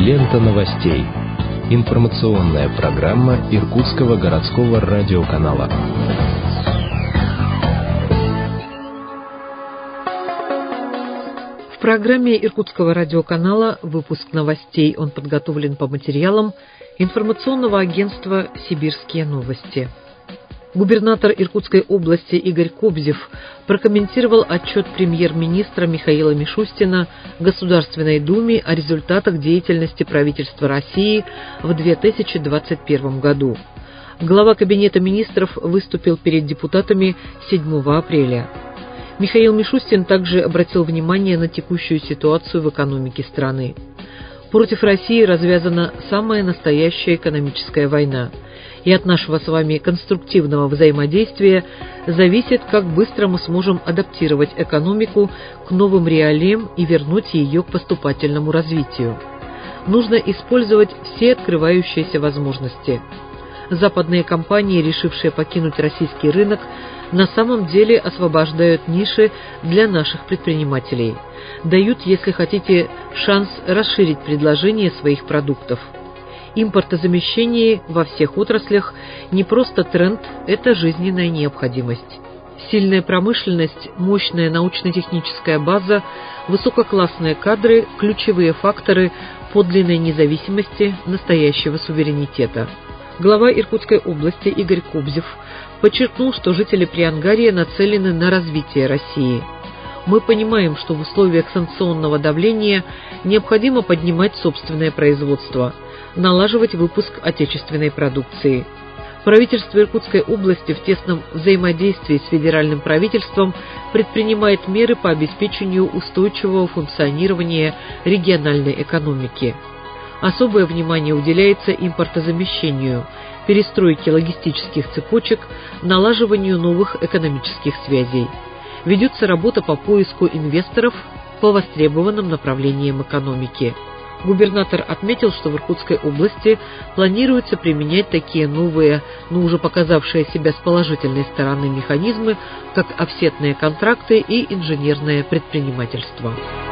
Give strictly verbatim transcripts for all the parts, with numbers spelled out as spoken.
Лента новостей. Информационная программа Иркутского городского радиоканала. В программе Иркутского радиоканала выпуск новостей. Он подготовлен по материалам информационного агентства «Сибирские новости». Губернатор Иркутской области Игорь Кобзев прокомментировал отчет премьер-министра Михаила Мишустина Государственной Думе о результатах деятельности правительства России в две тысячи двадцать первом году. Глава Кабинета министров выступил перед депутатами седьмого апреля. Михаил Мишустин также обратил внимание на текущую ситуацию в экономике страны. Против России развязана самая настоящая экономическая война. И от нашего с вами конструктивного взаимодействия зависит, как быстро мы сможем адаптировать экономику к новым реалиям и вернуть ее к поступательному развитию. Нужно использовать все открывающиеся возможности. Западные компании, решившие покинуть российский рынок, на самом деле освобождают ниши для наших предпринимателей. Дают, если хотите, шанс расширить предложение своих продуктов. Импортозамещение во всех отраслях не просто тренд, это жизненная необходимость. Сильная промышленность, мощная научно-техническая база, высококлассные кадры – ключевые факторы подлинной независимости, настоящего суверенитета. Глава Иркутской области Игорь Кобзев подчеркнул, что жители Приангарья нацелены на развитие России. Мы понимаем, что в условиях санкционного давления необходимо поднимать собственное производство, налаживать выпуск отечественной продукции. Правительство Иркутской области в тесном взаимодействии с федеральным правительством предпринимает меры по обеспечению устойчивого функционирования региональной экономики. Особое внимание уделяется импортозамещению, перестройке логистических цепочек, налаживанию новых экономических связей. Ведется работа по поиску инвесторов по востребованным направлениям экономики. Губернатор отметил, что в Иркутской области планируется применять такие новые, но уже показавшие себя с положительной стороны механизмы, как офсетные контракты и инженерное предпринимательство.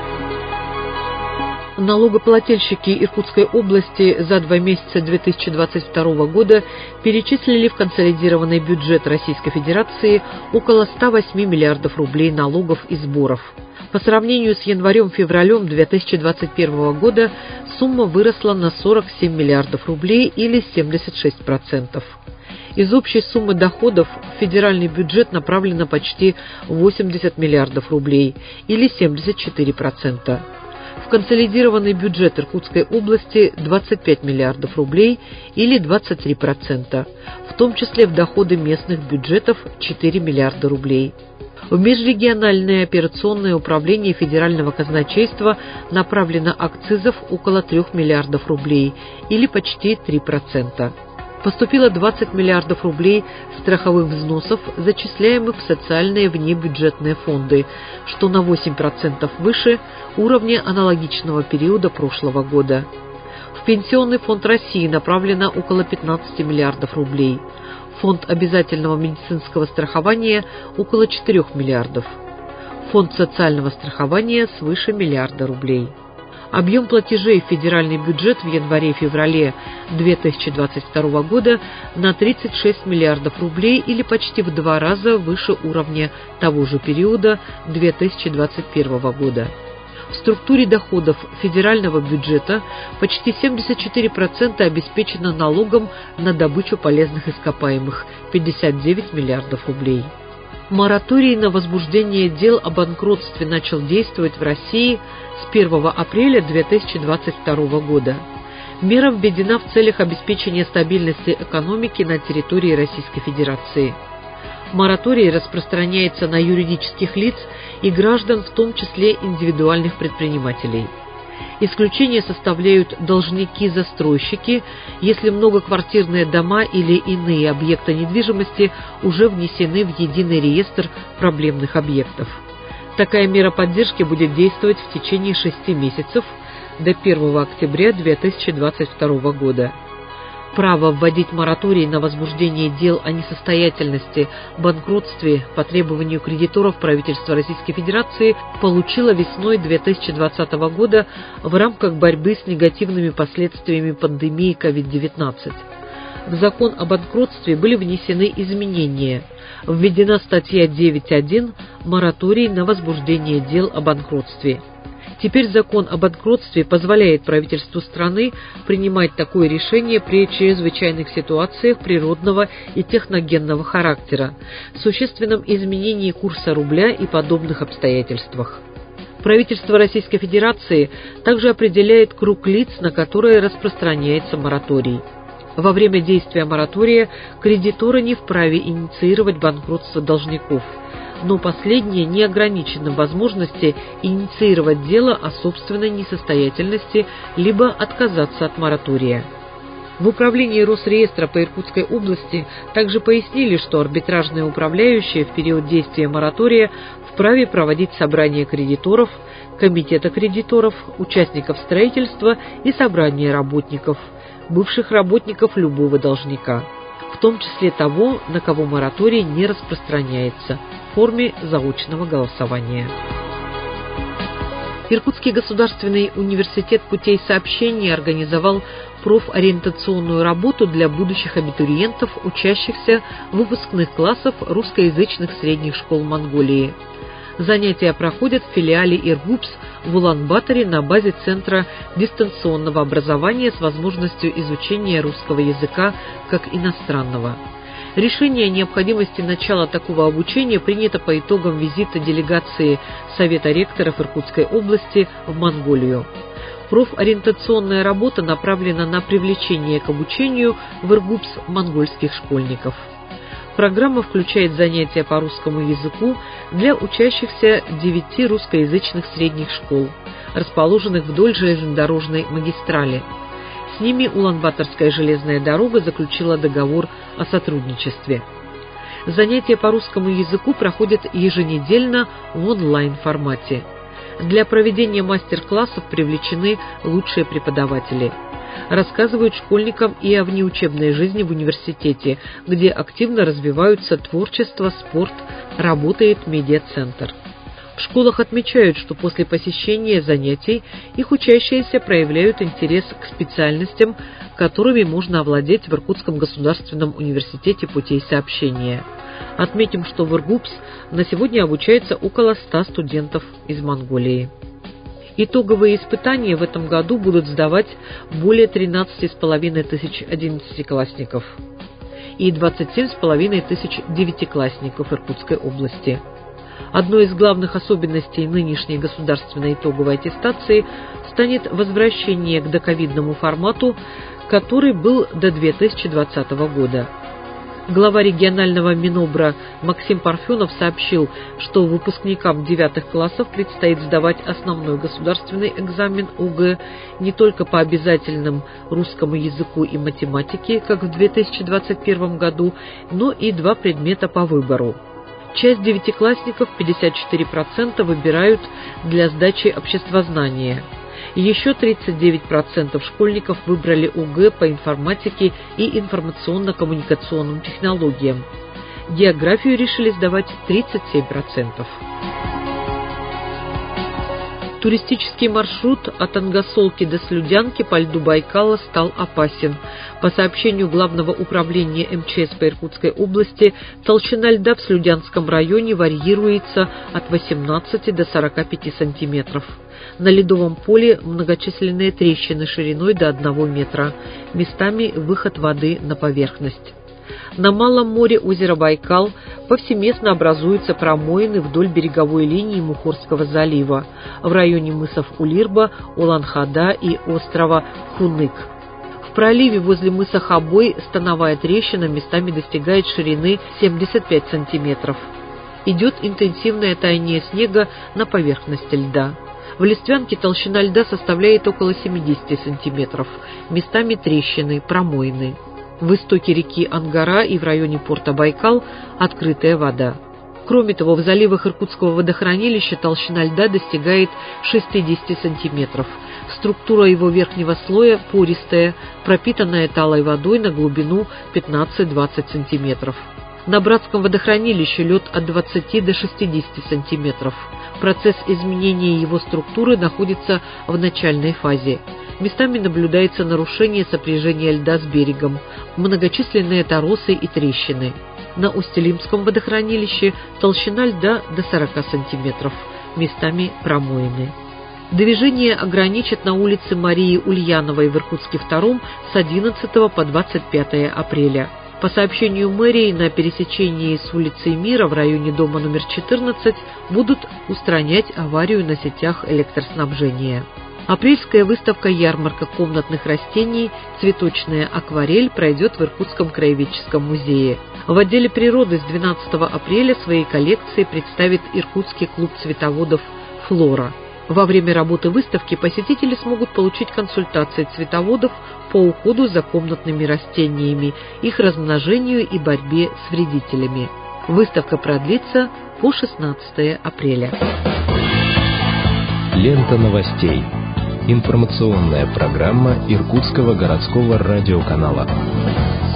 Налогоплательщики Иркутской области за два месяца две тысячи двадцать второго года перечислили в консолидированный бюджет Российской Федерации около ста восьми миллиардов рублей налогов и сборов. По сравнению с январем-февралем две тысячи двадцать первого года сумма выросла на сорок семь миллиардов рублей или семьдесят шесть процентов. Из общей суммы доходов в федеральный бюджет направлено почти восемьдесят миллиардов рублей или семьдесят четыре процента. В консолидированный бюджет Иркутской области двадцать пять миллиардов рублей или двадцать три процента, в том числе в доходы местных бюджетов четыре миллиарда рублей. В межрегиональное операционное управление федерального казначейства направлено акцизов около трех миллиардов рублей или почти три процента. Поступило двадцать миллиардов рублей страховых взносов, зачисляемых в социальные внебюджетные фонды, что на восемь процентов выше уровня аналогичного периода прошлого года. В Пенсионный фонд России направлено около пятнадцати миллиардов рублей. В Фонд обязательного медицинского страхования около четырёх миллиардов. Фонд социального страхования свыше миллиарда рублей. Объем платежей в федеральный бюджет в январе-феврале две тысячи двадцать второго года на тридцать шесть миллиардов рублей или почти в два раза выше уровня того же периода две тысячи двадцать первого года. В структуре доходов федерального бюджета почти семьдесят четыре процента обеспечено налогом на добычу полезных ископаемых – пятьдесят девять миллиардов рублей. Мораторий на возбуждение дел о банкротстве начал действовать в России с первого апреля две тысячи двадцать второго года. Мера введена в целях обеспечения стабильности экономики на территории Российской Федерации. Мораторий распространяется на юридических лиц и граждан, в том числе индивидуальных предпринимателей. Исключение составляют должники-застройщики, если многоквартирные дома или иные объекты недвижимости уже внесены в единый реестр проблемных объектов. Такая мера поддержки будет действовать в течение шести месяцев до первого октября две тысячи двадцать второго года. Право вводить мораторий на возбуждение дел о несостоятельности, банкротстве по требованию кредиторов правительство Российской Федерации получило весной две тысячи двадцатого года в рамках борьбы с негативными последствиями пандемии ковид девятнадцать. В закон о банкротстве были внесены изменения. Введена статья девять точка один «Мораторий на возбуждение дел о банкротстве». Теперь закон о банкротстве позволяет правительству страны принимать такое решение при чрезвычайных ситуациях природного и техногенного характера, существенном изменении курса рубля и подобных обстоятельствах. Правительство Российской Федерации также определяет круг лиц, на которые распространяется мораторий. Во время действия моратория кредиторы не вправе инициировать банкротство должников, но последние не ограничены в возможности инициировать дело о собственной несостоятельности либо отказаться от моратория. В управлении Росреестра по Иркутской области также пояснили, что арбитражные управляющие в период действия моратория вправе проводить собрания кредиторов, комитета кредиторов, участников строительства и собрания работников, бывших работников любого должника, в том числе того, на кого мораторий не распространяется, в форме заочного голосования. Иркутский государственный университет путей сообщения организовал профориентационную работу для будущих абитуриентов, учащихся выпускных классов русскоязычных средних школ Монголии. Занятия проходят в филиале Иргупс в Улан-Баторе на базе Центра дистанционного образования с возможностью изучения русского языка как иностранного. Решение о необходимости начала такого обучения принято по итогам визита делегации Совета ректоров Иркутской области в Монголию. Профориентационная работа направлена на привлечение к обучению в Иргупс монгольских школьников. Программа включает занятия по русскому языку для учащихся девяти русскоязычных средних школ, расположенных вдоль железнодорожной магистрали. С ними Улан-Баторская железная дорога заключила договор о сотрудничестве. Занятия по русскому языку проходят еженедельно в онлайн-формате. Для проведения мастер-классов привлечены лучшие преподаватели. Рассказывают школьникам и о внеучебной жизни в университете, где активно развиваются творчество, спорт, работает медиацентр. В школах отмечают, что после посещения занятий их учащиеся проявляют интерес к специальностям, которыми можно овладеть в Иркутском государственном университете путей сообщения. Отметим, что в Иргупс на сегодня обучается около ста студентов из Монголии. Итоговые испытания в этом году будут сдавать более тринадцати с половиной тысяч одиннадцатиклассников и двадцати семи с половиной тысяч девятиклассников Иркутской области. Одной из главных особенностей нынешней государственной итоговой аттестации станет возвращение к доковидному формату, который был до две тысячи двадцатого года. Глава регионального Минобра Максим Парфенов сообщил, что выпускникам девятых классов предстоит сдавать основной государственный экзамен ОГЭ не только по обязательным русскому языку и математике, как в две тысячи двадцать первом году, но и два предмета по выбору. Часть девятиклассников, пятьдесят четыре процента, выбирают для сдачи обществознания. Еще тридцать девять процентов школьников выбрали ОГЭ по информатике и информационно-коммуникационным технологиям. Географию решили сдавать тридцать семь процентов. Туристический маршрут от Ангосолки до Слюдянки по льду Байкала стал опасен. По сообщению Главного управления эм че эс по Иркутской области, толщина льда в Слюдянском районе варьируется от восемнадцати до сорока пяти сантиметров. На ледовом поле многочисленные трещины шириной до одного метра, местами выход воды на поверхность. На Малом море озера Байкал повсеместно образуются промоины вдоль береговой линии Мухорского залива в районе мысов Улирба, Улан-Хада и острова Хунык. В проливе возле мыса Хабой становая трещина местами достигает ширины семьдесят пять сантиметров. Идет интенсивное таяние снега на поверхности льда. В Листвянке толщина льда составляет около семидесяти сантиметров, местами трещины, промоины. В истоке реки Ангара и в районе порта Байкал открытая вода. Кроме того, в заливах Иркутского водохранилища толщина льда достигает шестидесяти сантиметров. Структура его верхнего слоя пористая, пропитанная талой водой на глубину пятнадцать-двадцать сантиметров. На Братском водохранилище лед от двадцати до шестидесяти сантиметров. Процесс изменения его структуры находится в начальной фазе. Местами наблюдается нарушение сопряжения льда с берегом, многочисленные торосы и трещины. На Усть-Илимском водохранилище толщина льда до сорока сантиметров, местами промоины. Движение ограничат на улице Марии Ульяновой в Иркутске-втором с одиннадцатого по двадцать пятое апреля. По сообщению мэрии, на пересечении с улицей Мира в районе дома номер четырнадцать будут устранять аварию на сетях электроснабжения. Апрельская выставка-ярмарка комнатных растений «Цветочная акварель» пройдет в Иркутском краеведческом музее. В отделе природы с двенадцатого апреля свои коллекции представит Иркутский клуб цветоводов «Флора». Во время работы выставки посетители смогут получить консультации цветоводов по уходу за комнатными растениями, их размножению и борьбе с вредителями. Выставка продлится по шестнадцатое апреля. Лента новостей. Информационная программа Иркутского городского радиоканала.